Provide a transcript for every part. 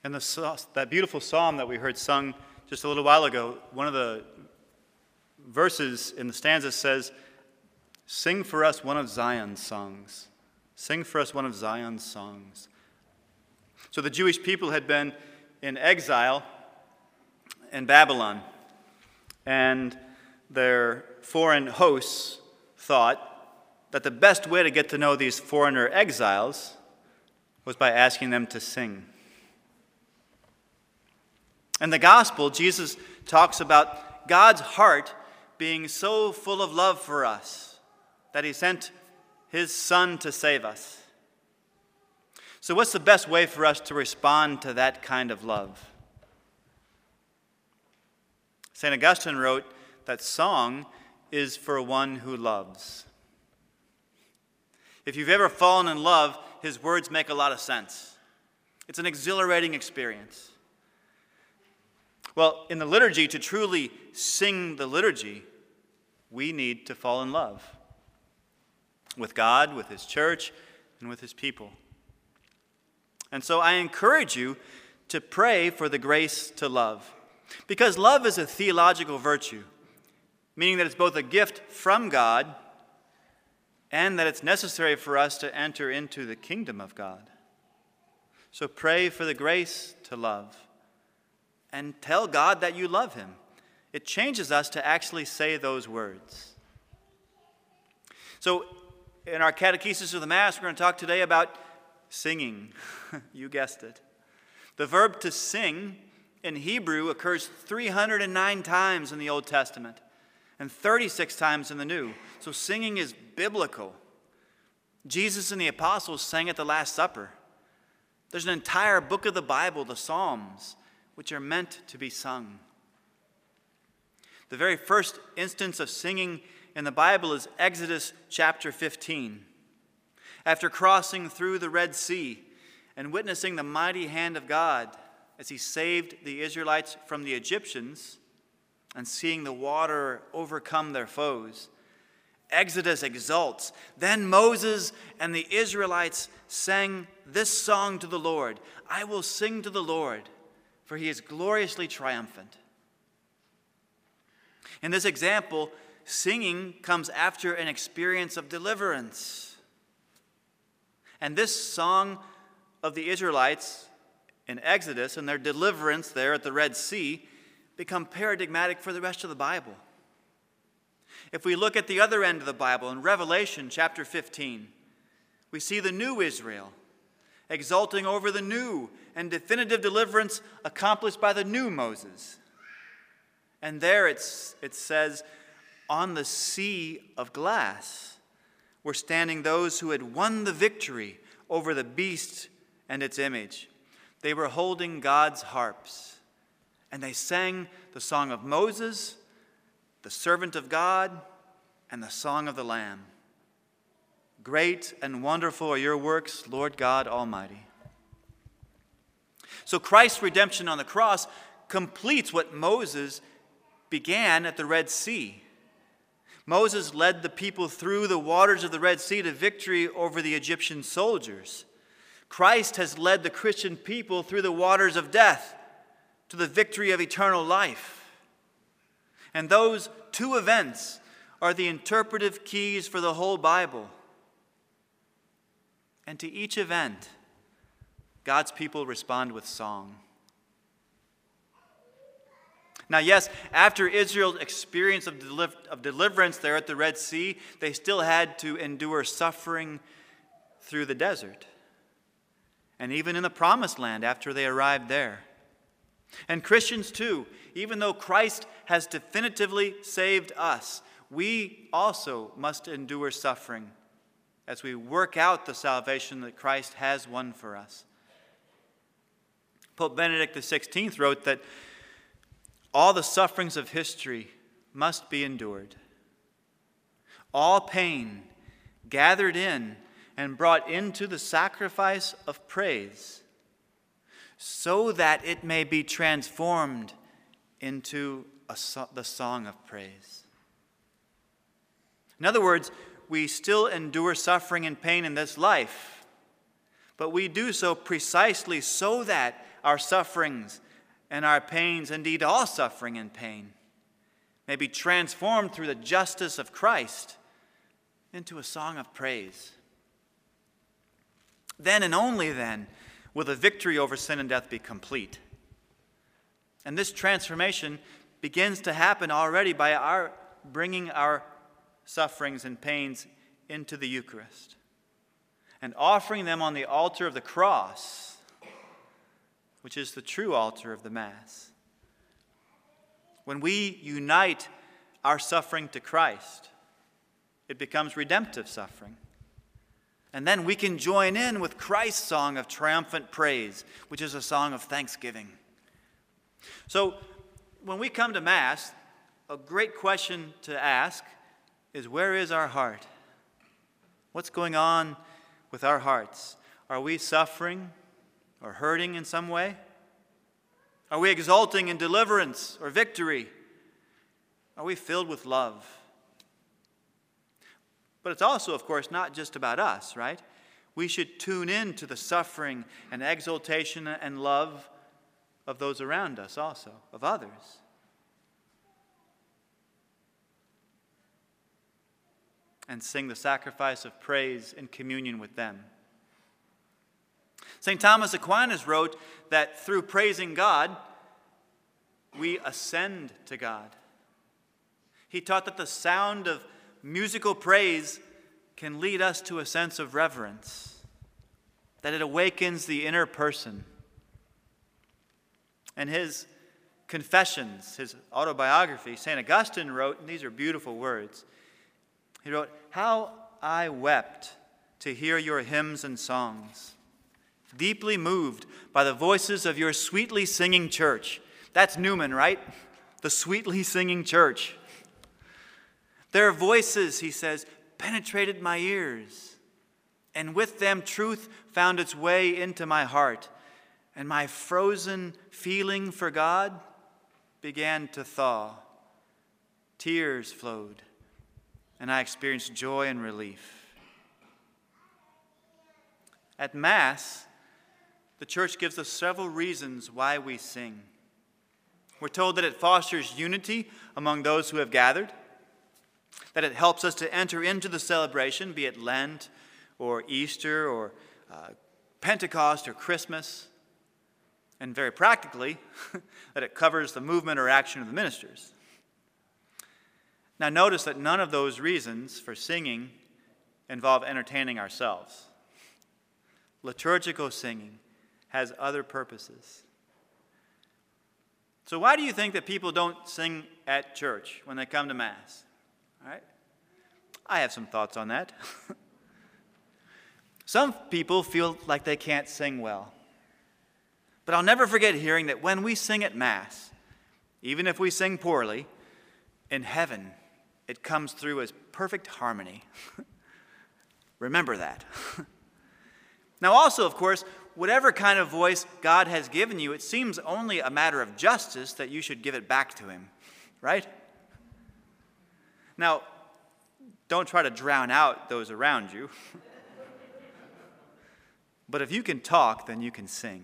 And that beautiful psalm that we heard sung just a little while ago, one of the verses in the stanza says, "Sing for us one of Zion's songs." Sing for us one of Zion's songs. So the Jewish people had been in exile in Babylon, and their foreign hosts thought that the best way to get to know these foreigner exiles was by asking them to sing. In the gospel, Jesus talks about God's heart being so full of love for us that he sent his Son to save us. So what's the best way for us to respond to that kind of love? St. Augustine wrote that song is for one who loves. If you've ever fallen in love, his words make a lot of sense. It's an exhilarating experience. Well, in the liturgy, to truly sing the liturgy, we need to fall in love with God, with his church, and with his people. And so I encourage you to pray for the grace to love, because love is a theological virtue, meaning that it's both a gift from God and that it's necessary for us to enter into the kingdom of God. So pray for the grace to love and tell God that you love him. It changes us to actually say those words. So in our catechesis of the Mass, we're going to talk today about singing. You guessed it. The verb to sing in Hebrew occurs 309 times in the Old Testament and 36 times in the New. So singing is biblical. Jesus and the apostles sang at the Last Supper. There's an entire book of the Bible, the Psalms, which are meant to be sung. The very first instance of singing in the Bible is Exodus chapter 15. After crossing through the Red Sea and witnessing the mighty hand of God as he saved the Israelites from the Egyptians and seeing the water overcome their foes, Exodus exults. Then Moses and the Israelites sang this song to the Lord: "I will sing to the Lord, for he is gloriously triumphant." In this example, singing comes after an experience of deliverance. And this song of the Israelites in Exodus and their deliverance there at the Red Sea become paradigmatic for the rest of the Bible. If we look at the other end of the Bible, in Revelation chapter 15, we see the new Israel exulting over the new and definitive deliverance accomplished by the new Moses. And there it says, "On the sea of glass were standing those who had won the victory over the beast and its image. They were holding God's harps, and they sang the song of Moses, the servant of God, and the song of the Lamb. Great and wonderful are your works, Lord God Almighty." So Christ's redemption on the cross completes what Moses began at the Red Sea. Moses led the people through the waters of the Red Sea to victory over the Egyptian soldiers. Christ has led the Christian people through the waters of death to the victory of eternal life. And those two events are the interpretive keys for the whole Bible. And to each event, God's people respond with song. Now, yes, after Israel's experience of deliverance there at the Red Sea, they still had to endure suffering through the desert. And even in the Promised Land after they arrived there. And Christians too, even though Christ has definitively saved us, we also must endure suffering as we work out the salvation that Christ has won for us. Pope Benedict XVI wrote that all the sufferings of history must be endured. All pain gathered in and brought into the sacrifice of praise, so that it may be transformed into the song of praise. In other words, we still endure suffering and pain in this life, but we do so precisely so that our sufferings and our pains, indeed all suffering and pain, may be transformed through the justice of Christ into a song of praise. Then and only then will the victory over sin and death be complete. And this transformation begins to happen already by our bringing our sufferings and pains into the Eucharist and offering them on the altar of the cross, which is the true altar of the Mass. When we unite our suffering to Christ, it becomes redemptive suffering. And then we can join in with Christ's song of triumphant praise, which is a song of thanksgiving. So when we come to Mass, a great question to ask is, where is our heart? What's going on with our hearts? Are we suffering or hurting in some way? Are we exulting in deliverance or victory? Are we filled with love? But it's also, of course, not just about us, right? We should tune in to the suffering and exultation and love of those around us also, of others. And sing the sacrifice of praise in communion with them. St. Thomas Aquinas wrote that through praising God, we ascend to God. He taught that the sound of musical praise can lead us to a sense of reverence, that it awakens the inner person. And his Confessions, his autobiography, St. Augustine wrote, and these are beautiful words, he wrote, "How I wept to hear your hymns and songs, deeply moved by the voices of your sweetly singing church." That's Newman, right? The sweetly singing church. "Their voices," he says, "penetrated my ears, and with them truth found its way into my heart, and my frozen feeling for God began to thaw. Tears flowed, and I experienced joy and relief." At Mass, the Church gives us several reasons why we sing. We're told that it fosters unity among those who have gathered, that it helps us to enter into the celebration, be it Lent or Easter or Pentecost or Christmas, and very practically, that it covers the movement or action of the ministers. Now notice that none of those reasons for singing involve entertaining ourselves. Liturgical singing has other purposes. So why do you think that people don't sing at church when they come to Mass? All right? I have some thoughts on that. Some people feel like they can't sing well. But I'll never forget hearing that when we sing at Mass, even if we sing poorly, in heaven it comes through as perfect harmony. Remember that. Now also, of course, whatever kind of voice God has given you, it seems only a matter of justice that you should give it back to Him, right? Now, don't try to drown out those around you. But if you can talk, then you can sing.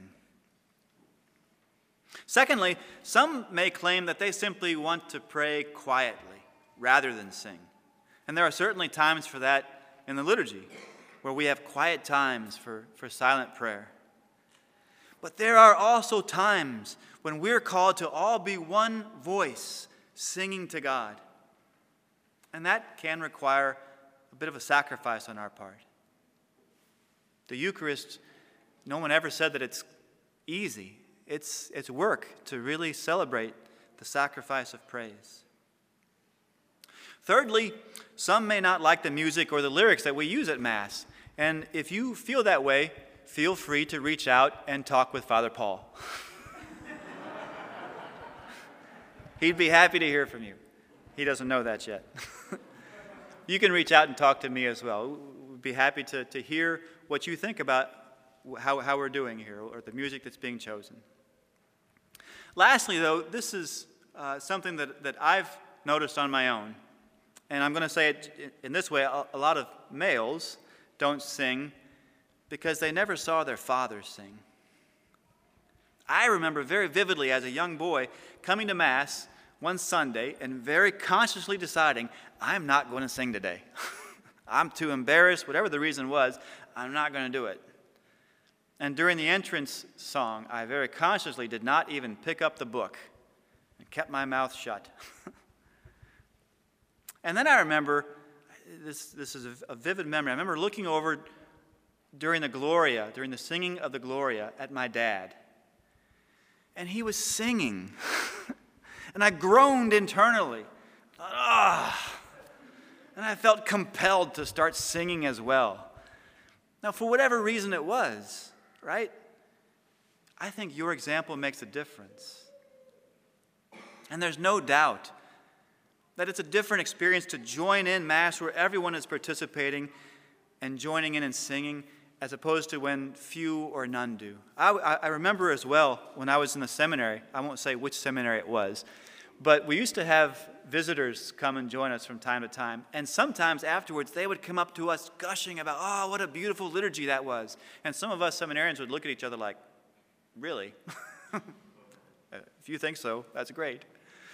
Secondly, some may claim that they simply want to pray quietly rather than sing. And there are certainly times for that in the liturgy, where we have quiet times for silent prayer. But there are also times when we're called to all be one voice singing to God. And that can require a bit of a sacrifice on our part. The Eucharist, no one ever said that it's easy. It's work to really celebrate the sacrifice of praise. Thirdly, some may not like the music or the lyrics that we use at Mass. And if you feel that way, feel free to reach out and talk with Father Paul. He'd be happy to hear from you. He doesn't know that yet. You can reach out and talk to me as well. We'd be happy to hear what you think about how we're doing here or the music that's being chosen. Lastly, though, this is something that I've noticed on my own. And I'm going to say it in this way. A lot of males don't sing because they never saw their fathers sing. I remember very vividly as a young boy coming to Mass one Sunday and very consciously deciding, I'm not going to sing today. I'm too embarrassed, whatever the reason was, I'm not going to do it. And during the entrance song, I very consciously did not even pick up the book and kept my mouth shut. And then I remember, this is a vivid memory, I remember looking over during the singing of the Gloria at my dad. And he was singing. And I groaned internally. And I felt compelled to start singing as well. Now, for whatever reason it was, right? I think your example makes a difference. And there's no doubt that it's a different experience to join in Mass where everyone is participating and joining in and singing, as opposed to when few or none do. I remember as well when I was in the seminary, I won't say which seminary it was, but we used to have visitors come and join us from time to time, and sometimes afterwards they would come up to us gushing about, oh, what a beautiful liturgy that was. And some of us seminarians would look at each other like, really? If you think so, that's great.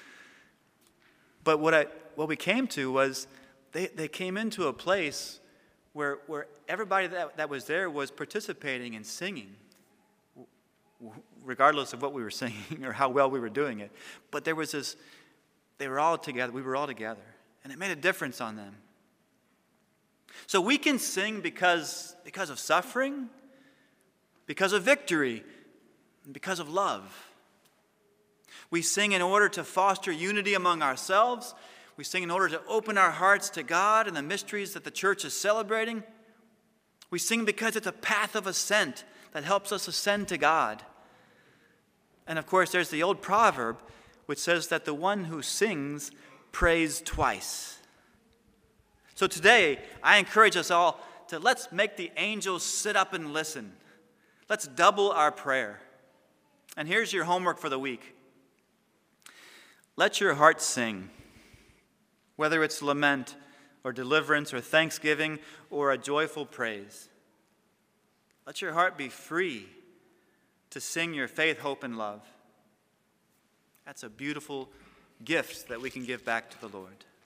But what we came to was they came into a place where everybody that was there was participating and singing, regardless of what we were singing or how well we were doing it. But there was this, we were all together, and it made a difference on them. So we can sing because of suffering, because of victory, and because of love. We sing in order to foster unity among ourselves. We sing in order to open our hearts to God and the mysteries that the church is celebrating. We sing because it's a path of ascent that helps us ascend to God. And of course, there's the old proverb which says that the one who sings prays twice. So today, I encourage us all to let's make the angels sit up and listen. Let's double our prayer. And here's your homework for the week. Let your heart sing. Whether it's lament or deliverance or thanksgiving or a joyful praise. Let your heart be free to sing your faith, hope, and love. That's a beautiful gift that we can give back to the Lord.